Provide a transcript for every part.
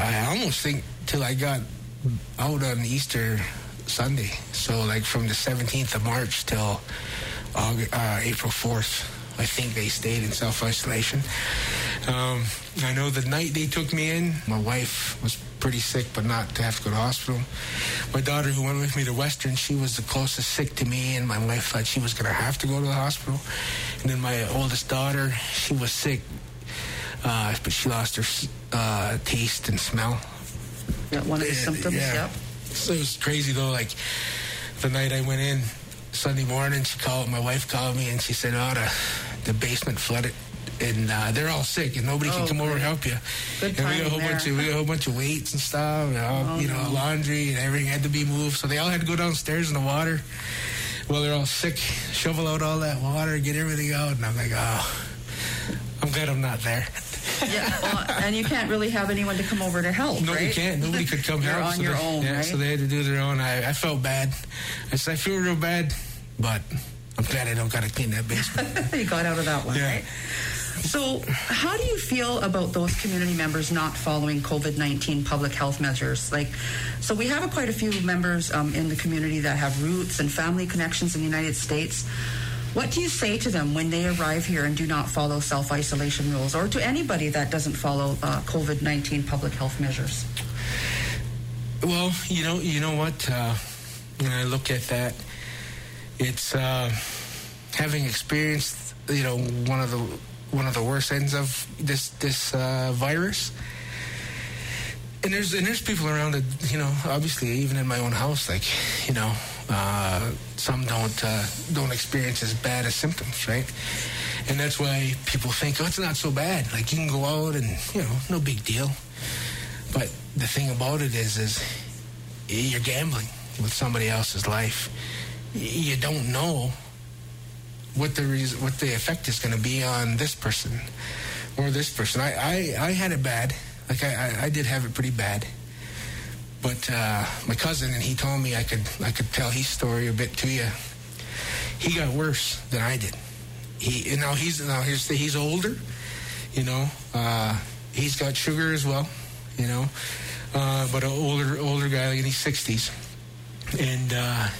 I almost think till I got out on Easter Sunday. So like from the 17th of March till April 4th, I think they stayed in self-isolation. I know the night they took me in, my wife was pretty sick, but not to have to go to hospital. My daughter, who went with me to Western, she was the closest sick to me, and my wife thought she was going to have to go to the hospital. And then my oldest daughter, she was sick, but she lost her taste and smell. Yeah, one of the symptoms, yeah. So it was crazy, though. Like, the night I went in, Sunday morning, my wife called me, and she said, the basement flooded. And they're all sick, and nobody can come over and help you. Good and we got a whole bunch of weights and stuff, and laundry and everything had to be moved. So they all had to go downstairs in the water. Well, they're all sick. Shovel out all that water, get everything out, and I'm like, I'm glad I'm not there. Yeah, well, and you can't really have anyone to come over to help. No, right? You can't. Nobody could come help. You're on your own, right? So they had to do their own. I felt bad. I feel real bad, but I'm glad I don't got to clean that basement. You got out of that one, right? So how do you feel about those community members not following COVID-19 public health measures? So we have quite a few members in the community that have roots and family connections in the United States. What do you say to them when they arrive here and do not follow self-isolation rules, or to anybody that doesn't follow COVID-19 public health measures? Well, you know what? When I look at that, it's having experienced, one of the worst ends of this virus. And there's people around that, obviously, even in my own house, some don't experience as bad as symptoms, right? And that's why people think, it's not so bad. Like, you can go out and, no big deal. But the thing about it is you're gambling with somebody else's life. You don't know what the effect is going to be on this person or this person. I had it bad. Like, I did have it pretty bad. But my cousin, and he told me I could tell his story a bit to you. He got worse than I did. He's older, he's got sugar as well, but an older guy, like in his 60s, and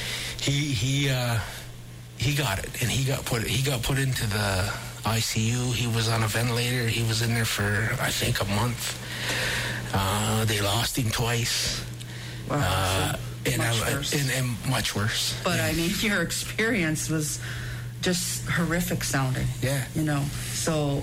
he got it, and he got put into the ICU. He was on a ventilator. He was in there for, I think, a month. They lost him twice. Wow, and much worse. But I mean, your experience was just horrific sounding. Yeah. So,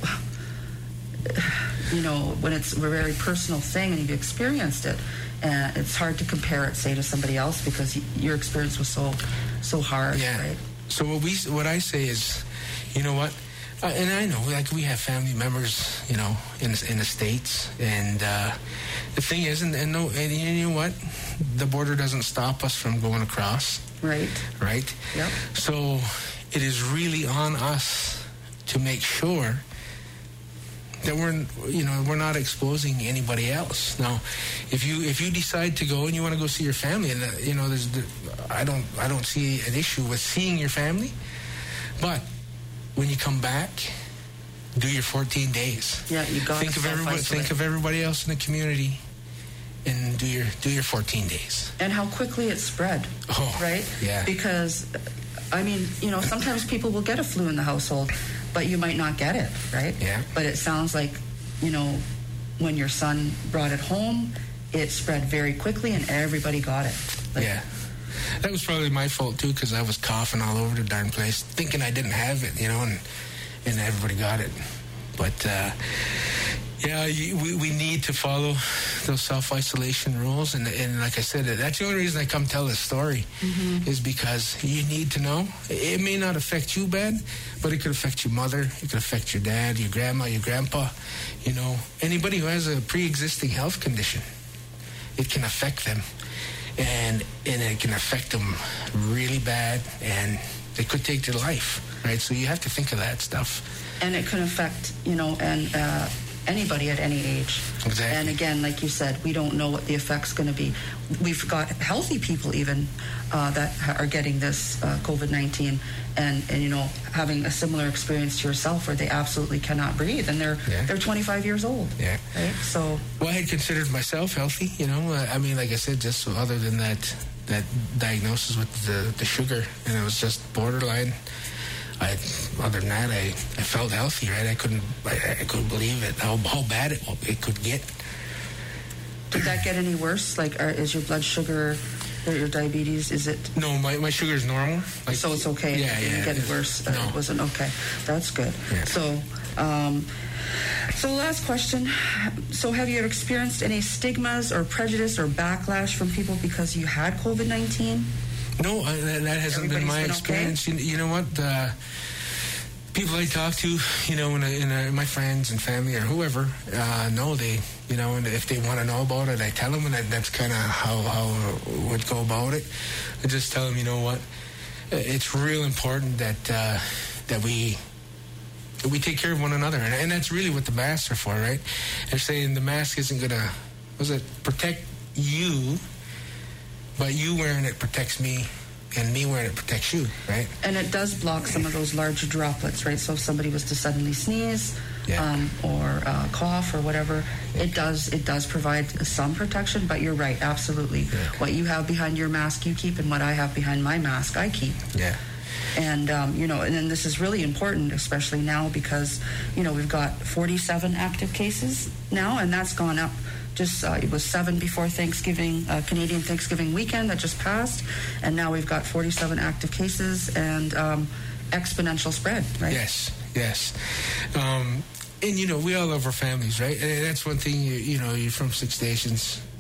when it's a very personal thing and you've experienced it, it's hard to compare it, say, to somebody else, because your experience was so hard. Yeah. Right? So what I say is, you know what? And I know, we have family members, in the States, and the thing is, and you know what? The border doesn't stop us from going across. Right. Right? Yep. So it is really on us to make sure that we're not exposing anybody else. Now, if you decide to go and you want to go see your family, and I don't see an issue with seeing your family, but when you come back, do your 14 days. Yeah, you got to think of everybody else in the community, and do your 14 days. And how quickly it spread. Oh, right? Yeah. Because, sometimes people will get a flu in the household, but you might not get it, right? Yeah. But it sounds like, when your son brought it home, it spread very quickly and everybody got it. Yeah. That was probably my fault, too, because I was coughing all over the darn place, thinking I didn't have it, and everybody got it. But, we need to follow those self-isolation rules. And like I said, that's the only reason I come tell this story, is because you need to know. It may not affect you bad, but it could affect your mother. It could affect your dad, your grandma, your grandpa. Anybody who has a pre-existing health condition, it can affect them. And it can affect them really bad, and it could take their life, right? So you have to think of that stuff. And it can affect, anybody at any age. Exactly. And again, like you said, we don't know what the effect's going to be. We've got healthy people even that are getting this COVID-19 and having a similar experience to yourself where they absolutely cannot breathe, and they're 25 years old. Yeah. Right. So. Well, I had considered myself healthy. I mean, like I said, just other than that diagnosis with the sugar, and it was just borderline. Other than that, I felt healthy, right? I couldn't believe it, how bad it could get. Did that get any worse? Like, is your blood sugar or your diabetes, is it? No, my sugar is normal. Like, so it's okay. Yeah, it didn't get worse. No. It wasn't okay. That's good. Yeah. So last question. So have you experienced any stigmas or prejudice or backlash from people because you had COVID-19? No, that hasn't been my experience. Okay? You know what? People I talk to, in my friends and family or whoever, know they, and if they want to know about it, I tell them, and that's kind of how I would go about it. I just tell them, you know what? It's real important that we take care of one another, and that's really what the masks are for, right? They're saying the mask isn't gonna, protect you, but you wearing it protects me, and me wearing it protects you, right? And it does block some of those larger droplets, right? So if somebody was to suddenly sneeze, or cough or whatever, it does provide some protection. But you're right, absolutely. Yeah. What you have behind your mask, you keep, and what I have behind my mask, I keep. Yeah. And, and then this is really important, especially now because, we've got 47 active cases now, and that's gone up. Just it was 7 before Thanksgiving, Canadian Thanksgiving weekend that just passed, and now we've got 47 active cases and exponential spread, right? Yes. And, we all love our families, right? And that's one thing, you're from Six Nations.